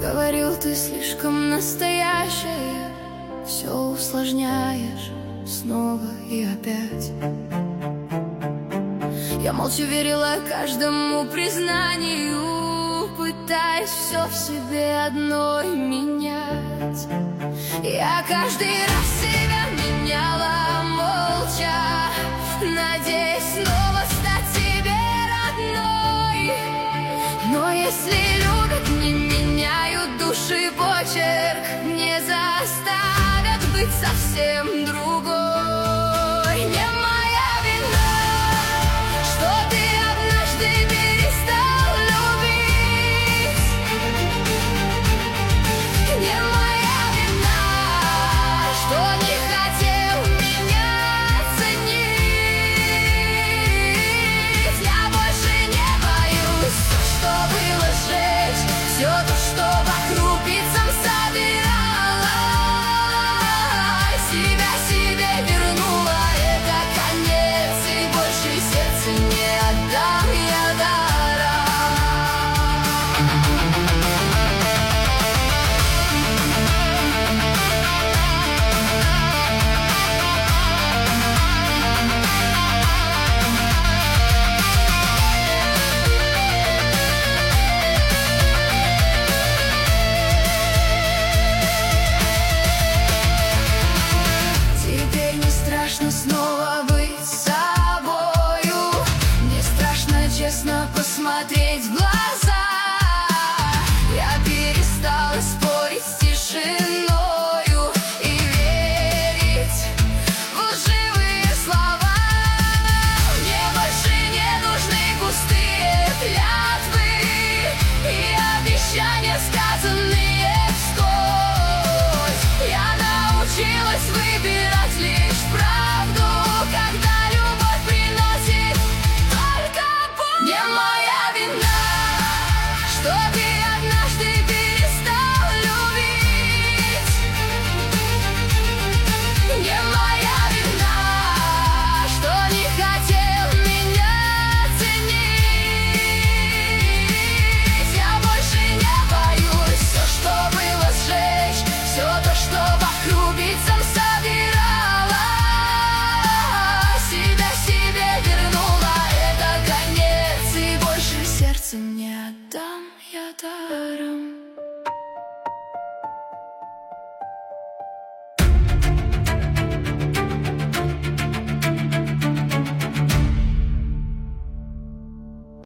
Говорил, ты слишком настоящая, все усложняешь снова и опять. Я молча верила каждому признанию, пытаясь все в себе одной менять. Я каждый раз себя меняла молча, надеясь снова стать тебе родной. Но если любят, не меняют души почерк, не заставят быть совсем другой. Не моя вина, что ты однажды перестал любить. Не моя вина, что не хотел меня ценить. Я больше не боюсь, что было сжечь все то, что вокруг пиццам собирала. Себя себе вернула, это конец, и больше сердце не отдам я даром. Теперь не страшно снова быть собою, не страшно честно посмотреть в глаза. Я перестала спорить с тишиной.